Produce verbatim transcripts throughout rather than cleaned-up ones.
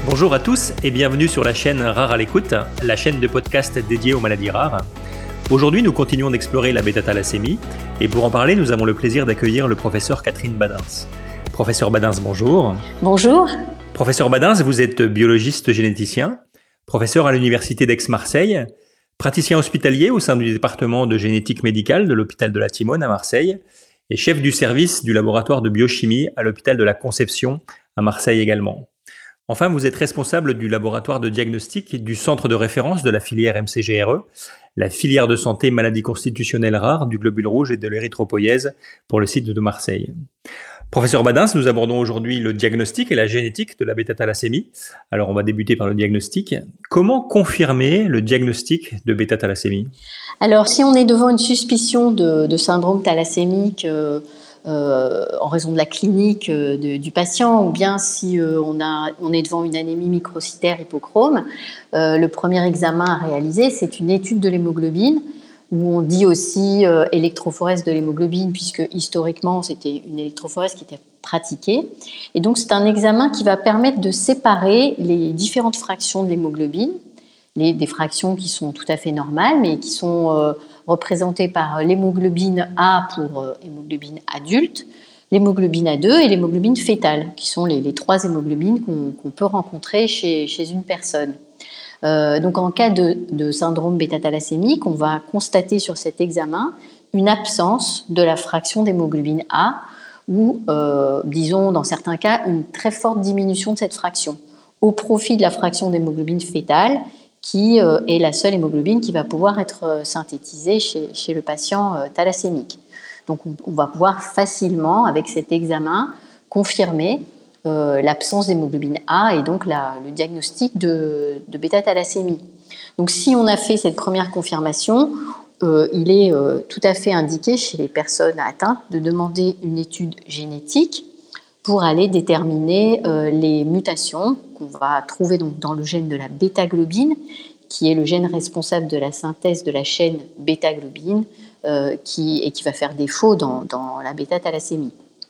Bonjour à tous et bienvenue sur la chaîne Rare à l'écoute, la chaîne de podcast dédiée aux maladies rares. Aujourd'hui, nous continuons d'explorer la bêta-thalassémie et pour en parler, nous avons le plaisir d'accueillir le professeur Catherine Badens. Professeur Badens, bonjour. Bonjour. Professeur Badens, vous êtes biologiste généticien, professeur à l'université d'Aix-Marseille, praticien hospitalier au sein du département de génétique médicale de l'hôpital de la Timone à Marseille et chef du service du laboratoire de biochimie à l'hôpital de la Conception à Marseille également. Enfin, vous êtes responsable du laboratoire de diagnostic et du centre de référence de la filière M C G R E, la filière de santé maladies constitutionnelles rares du globule rouge et de l'érythropoïèse pour le site de Marseille. Professeur Badens, nous abordons aujourd'hui le diagnostic et la génétique de la bêta-thalassémie. Alors, on va débuter par le diagnostic. Comment confirmer le diagnostic de bêta-thalassémie ? Alors, si on est devant une suspicion de, de syndrome thalassémique euh, euh, en raison de la clinique euh, de, du patient, ou bien si euh, on, a, on est devant une anémie microcytaire hypochrome, euh, le premier examen à réaliser, c'est une étude de l'hémoglobine, où on dit aussi euh, électrophorèse de l'hémoglobine, puisque historiquement, c'était une électrophorèse qui était pratiquée. Et donc, c'est un examen qui va permettre de séparer les différentes fractions de l'hémoglobine, les, des fractions qui sont tout à fait normales, mais qui sont euh, représentées par l'hémoglobine A pour euh, hémoglobine adulte, l'hémoglobine A deux et l'hémoglobine fœtale, qui sont les, les trois hémoglobines qu'on, qu'on peut rencontrer chez, chez une personne. Euh, donc, en cas de, de syndrome bêta-thalassémique, on va constater sur cet examen une absence de la fraction d'hémoglobine A ou, euh, disons, dans certains cas, une très forte diminution de cette fraction au profit de la fraction d'hémoglobine fœtale qui euh, est la seule hémoglobine qui va pouvoir être euh, synthétisée chez, chez le patient euh, thalassémique. Donc, on, on va pouvoir facilement, avec cet examen, confirmer Euh, l'absence d'hémoglobine A et donc la, le diagnostic de, de bêta-thalassémie. Donc, si on a fait cette première confirmation, euh, il est euh, tout à fait indiqué chez les personnes atteintes de demander une étude génétique pour aller déterminer euh, les mutations qu'on va trouver donc dans le gène de la bêta-globine, qui est le gène responsable de la synthèse de la chaîne bêta-globine euh, qui, et qui va faire défaut dans, dans la bêta-thalassémie.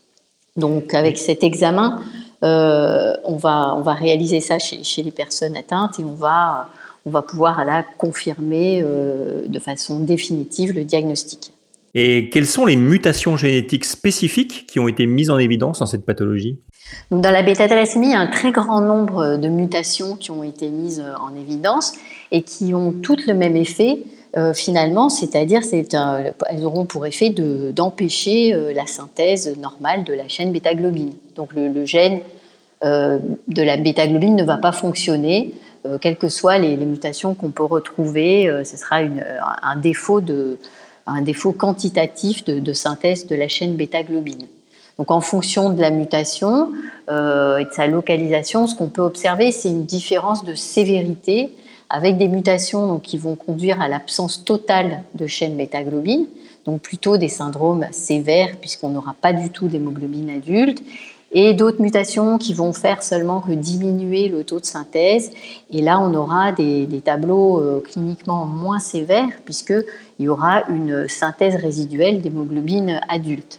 Donc, avec cet examen, euh, on, va, on va réaliser ça chez, chez les personnes atteintes et on va, on va pouvoir là, confirmer euh, de façon définitive le diagnostic. Et quelles sont les mutations génétiques spécifiques qui ont été mises en évidence dans cette pathologie ? Donc, dans la bêta-thalassémie, il y a un très grand nombre de mutations qui ont été mises en évidence et qui ont toutes le même effet. Euh, finalement, c'est-à-dire c'est un, elles auront pour effet de, d'empêcher euh, la synthèse normale de la chaîne bêta-globine. Donc le, le gène euh, de la bêta-globine ne va pas fonctionner, euh, quelles que soient les, les mutations qu'on peut retrouver. Euh, ce sera une, un, défaut de, un défaut quantitatif de, de synthèse de la chaîne bêta-globine. Donc en fonction de la mutation euh, et de sa localisation, ce qu'on peut observer, c'est une différence de sévérité avec des mutations donc, qui vont conduire à l'absence totale de chaîne bêta-globine, donc plutôt des syndromes sévères puisqu'on n'aura pas du tout d'hémoglobine adulte, et d'autres mutations qui vont faire seulement que diminuer le taux de synthèse, et là on aura des, des tableaux euh, cliniquement moins sévères puisqu'il y aura une synthèse résiduelle d'hémoglobine adulte.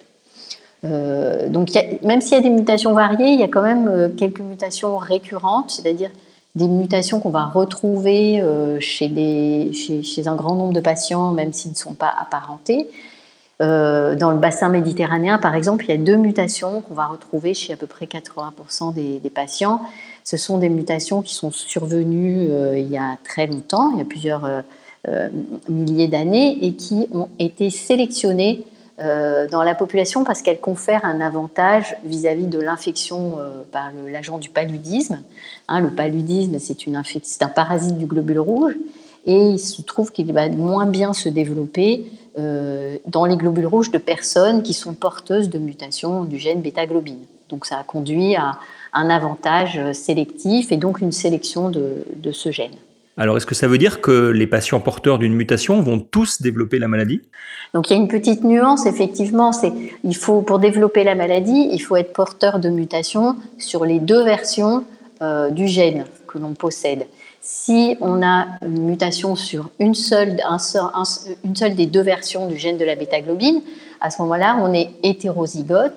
Euh, donc y a, même s'il y a des mutations variées, il y a quand même euh, quelques mutations récurrentes, c'est-à-dire des mutations qu'on va retrouver euh, chez, des, chez, chez un grand nombre de patients, même s'ils ne sont pas apparentés. Euh, dans le bassin méditerranéen, par exemple, il y a deux mutations qu'on va retrouver chez à peu près quatre-vingts pour cent des, des patients. Ce sont des mutations qui sont survenues euh, il y a très longtemps, il y a plusieurs euh, euh, milliers d'années, et qui ont été sélectionnées Euh, dans la population parce qu'elle confère un avantage vis-à-vis de l'infection euh, par le, l'agent du paludisme. Hein, le paludisme, c'est, une infec- c'est un parasite du globule rouge et il se trouve qu'il va moins bien se développer euh, dans les globules rouges de personnes qui sont porteuses de mutations du gène bêta-globine. Donc ça a conduit à un avantage sélectif et donc une sélection de, de ce gène. Alors, est-ce que ça veut dire que les patients porteurs d'une mutation vont tous développer la maladie ? Donc, il y a une petite nuance, effectivement. C'est, il faut, pour développer la maladie, il faut être porteur de mutation sur les deux versions euh, du gène que l'on possède. Si on a une mutation sur une seule, un seul, un, une seule des deux versions du gène de la bêta-globine, à ce moment-là, on est hétérozygote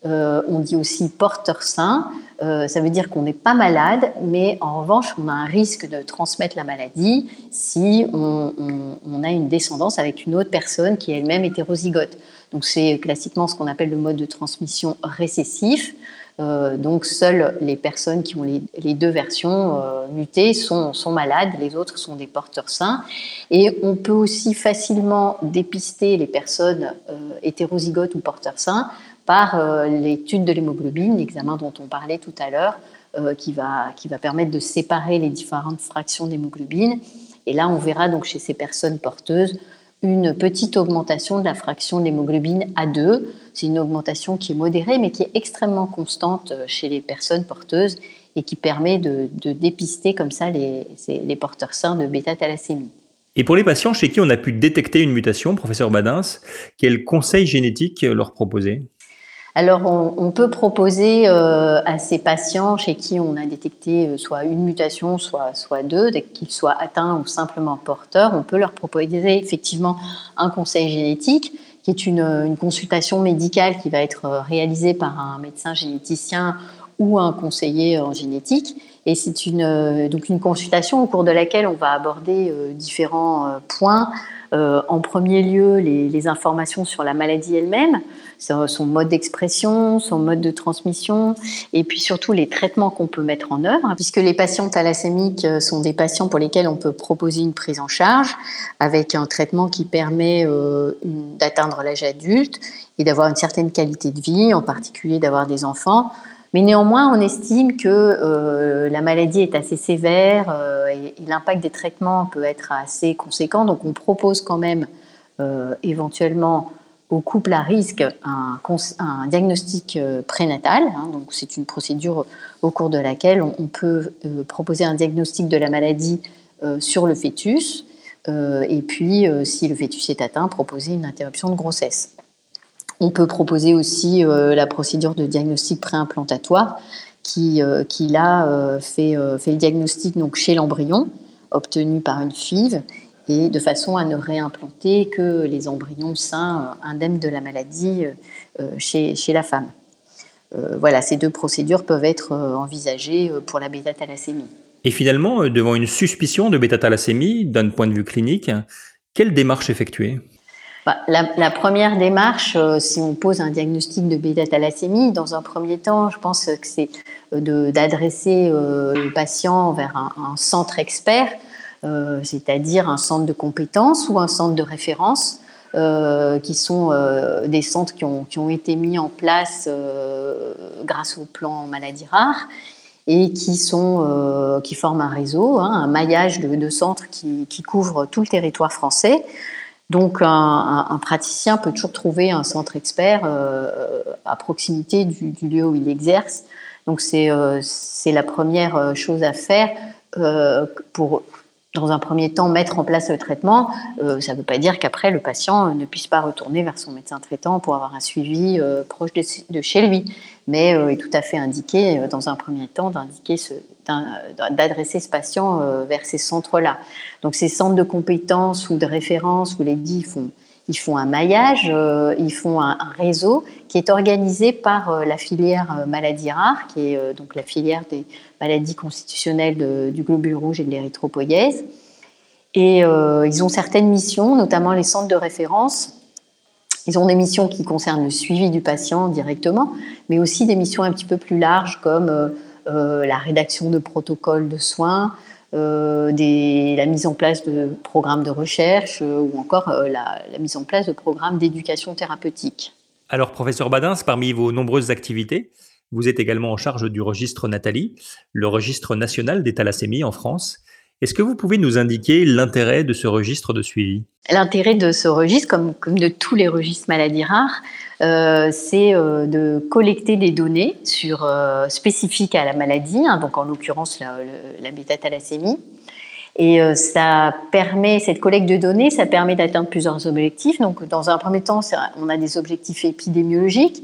Euh, on dit aussi porteur sain. Euh, ça veut dire qu'on n'est pas malade, mais en revanche, on a un risque de transmettre la maladie si on, on, on a une descendance avec une autre personne qui est elle-même hétérozygote. Donc c'est classiquement ce qu'on appelle le mode de transmission récessif. Euh, donc seules les personnes qui ont les, les deux versions euh, mutées sont, sont malades, les autres sont des porteurs sains. Et on peut aussi facilement dépister les personnes euh, hétérozygotes ou porteurs sains par euh, l'étude de l'hémoglobine, l'examen dont on parlait tout à l'heure, euh, qui va, qui va permettre de séparer les différentes fractions d'hémoglobine. Et là, on verra donc chez ces personnes porteuses une petite augmentation de la fraction de l'hémoglobine A deux. C'est une augmentation qui est modérée, mais qui est extrêmement constante chez les personnes porteuses et qui permet de, de dépister comme ça les, les porteurs sains de bêta-thalassémie. Et pour les patients chez qui on a pu détecter une mutation, professeur Badens, quels conseils génétiques leur proposer ? Alors, on, on peut proposer euh, à ces patients chez qui on a détecté euh, soit une mutation, soit, soit deux, dès qu'ils soient atteints ou simplement porteurs, on peut leur proposer effectivement un conseil génétique, qui est une, une consultation médicale qui va être réalisée par un médecin généticien ou un conseiller en génétique. Et c'est une, donc une consultation au cours de laquelle on va aborder euh, différents euh, points. Euh, en premier lieu, les, les informations sur la maladie elle-même, son mode d'expression, son mode de transmission, et puis surtout les traitements qu'on peut mettre en œuvre, puisque les patients thalassémiques sont des patients pour lesquels on peut proposer une prise en charge avec un traitement qui permet euh, d'atteindre l'âge adulte et d'avoir une certaine qualité de vie, en particulier d'avoir des enfants. Mais néanmoins, on estime que euh, la maladie est assez sévère euh, et, et l'impact des traitements peut être assez conséquent. Donc, on propose quand même euh, éventuellement au couple à risque un, un diagnostic euh, prénatal. Hein, donc, c'est une procédure au cours de laquelle on, on peut euh, proposer un diagnostic de la maladie euh, sur le fœtus euh, et puis, euh, si le fœtus est atteint, proposer une interruption de grossesse. On peut proposer aussi euh, la procédure de diagnostic préimplantatoire qui, euh, qui là, euh, fait, euh, fait le diagnostic donc, chez l'embryon, obtenu par une F I V, et de façon à ne réimplanter que les embryons sains euh, indemnes de la maladie euh, chez, chez la femme. Euh, voilà, ces deux procédures peuvent être euh, envisagées pour la bêta-thalassémie. Et finalement, devant une suspicion de bêta-thalassémie, d'un point de vue clinique, quelle démarche effectuer ? Bah, la, la première démarche, euh, si on pose un diagnostic de bêta-thalassémie, dans un premier temps, je pense que c'est de, d'adresser euh, le patient vers un, un centre expert, euh, c'est-à-dire un centre de compétences ou un centre de référence, euh, qui sont euh, des centres qui ont, qui ont été mis en place euh, grâce au plan maladies rares et qui, sont, euh, qui forment un réseau, hein, un maillage de, de centres qui, qui couvre tout le territoire français. Donc, un, un, un praticien peut toujours trouver un centre expert euh, à proximité du, du lieu où il exerce. Donc, c'est, euh, c'est la première chose à faire euh, pour, dans un premier temps, mettre en place le traitement. Euh, ça ne veut pas dire qu'après, le patient ne puisse pas retourner vers son médecin traitant pour avoir un suivi euh, proche de, de chez lui. Mais euh, il est tout à fait indiqué, euh, dans un premier temps, d'indiquer ce, d'adresser ce patient euh, vers ces centres-là. Donc, ces centres de compétences ou de référence, vous l'avez dit, ils font, ils font un maillage, euh, ils font un, un réseau qui est organisé par euh, la filière euh, maladies rares, qui est euh, donc la filière des maladies constitutionnelles de, du globule rouge et de l'érythropoïèse. Et euh, ils ont certaines missions, notamment les centres de référence. Ils ont des missions qui concernent le suivi du patient directement, mais aussi des missions un petit peu plus larges comme euh, euh, la rédaction de protocoles de soins, euh, des, la mise en place de programmes de recherche euh, ou encore euh, la, la mise en place de programmes d'éducation thérapeutique. Alors, professeur Badens, parmi vos nombreuses activités, vous êtes également en charge du registre Nathalie, le registre national des thalassémies en France. Est-ce que vous pouvez nous indiquer l'intérêt de ce registre de suivi ? L'intérêt de ce registre, comme, comme de tous les registres maladies rares, euh, c'est euh, de collecter des données sur, euh, spécifiques à la maladie, hein, donc en l'occurrence la, la bêta-thalassémie. Et euh, ça permet, cette collecte de données, ça permet d'atteindre plusieurs objectifs. Donc, dans un premier temps, on a des objectifs épidémiologiques,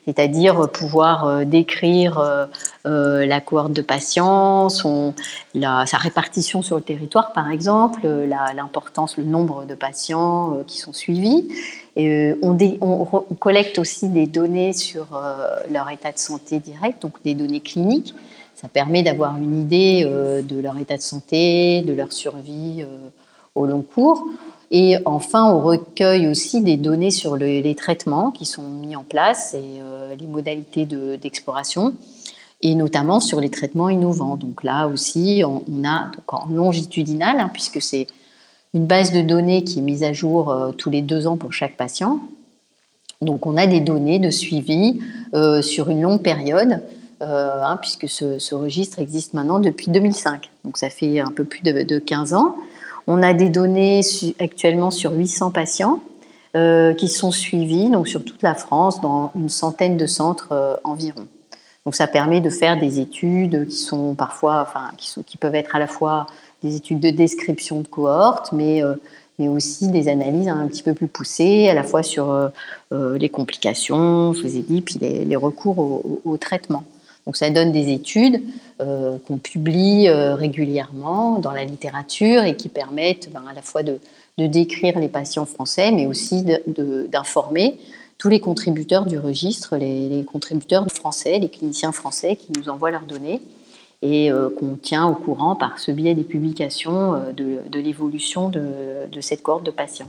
c'est-à-dire pouvoir euh, décrire euh, euh, la cohorte de patients, son, la, sa répartition sur le territoire par exemple, la, l'importance, le nombre de patients euh, qui sont suivis. Et, euh, on, dé, on, on collecte aussi des données sur euh, leur état de santé direct, donc des données cliniques. Ça permet d'avoir une idée euh, de leur état de santé, de leur survie euh, au long cours. Et enfin, on recueille aussi des données sur le, les traitements qui sont mis en place et euh, les modalités de, d'exploration, et notamment sur les traitements innovants. Donc là aussi, on, on a donc en longitudinal, hein, puisque c'est une base de données qui est mise à jour euh, tous les deux ans pour chaque patient. Donc on a des données de suivi euh, sur une longue période, euh, hein, puisque ce, ce registre existe maintenant depuis deux mille cinq. Donc ça fait un peu plus de, de quinze ans. On a des données su- actuellement sur huit cents patients euh, qui sont suivis donc sur toute la France dans une centaine de centres euh, environ. Donc ça permet de faire des études qui sont parfois, enfin, qui, sont, qui peuvent être à la fois des études de description de cohorte, mais, euh, mais aussi des analyses un petit peu plus poussées, à la fois sur euh, euh, les complications, je vous ai dit, puis les, les recours au, au, au traitement. Donc ça donne des études euh, qu'on publie euh, régulièrement dans la littérature et qui permettent ben, à la fois de, de décrire les patients français, mais aussi de, de, d'informer tous les contributeurs du registre, les, les contributeurs français, les cliniciens français qui nous envoient leurs données et euh, qu'on tient au courant par ce biais des publications euh, de, de l'évolution de, de cette cohorte de patients.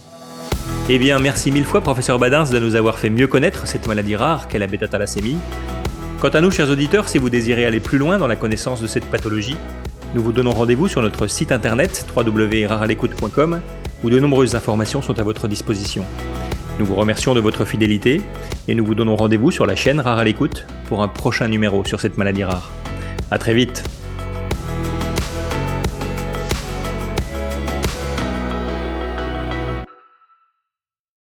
Eh bien, merci mille fois, professeur Badens, de nous avoir fait mieux connaître cette maladie rare qu'est la bêta-thalassémie. Quant à nous, chers auditeurs, si vous désirez aller plus loin dans la connaissance de cette pathologie, nous vous donnons rendez-vous sur notre site internet w w w point rare à l'écoute point com où de nombreuses informations sont à votre disposition. Nous vous remercions de votre fidélité et nous vous donnons rendez-vous sur la chaîne Rare à l'écoute pour un prochain numéro sur cette maladie rare. À très vite.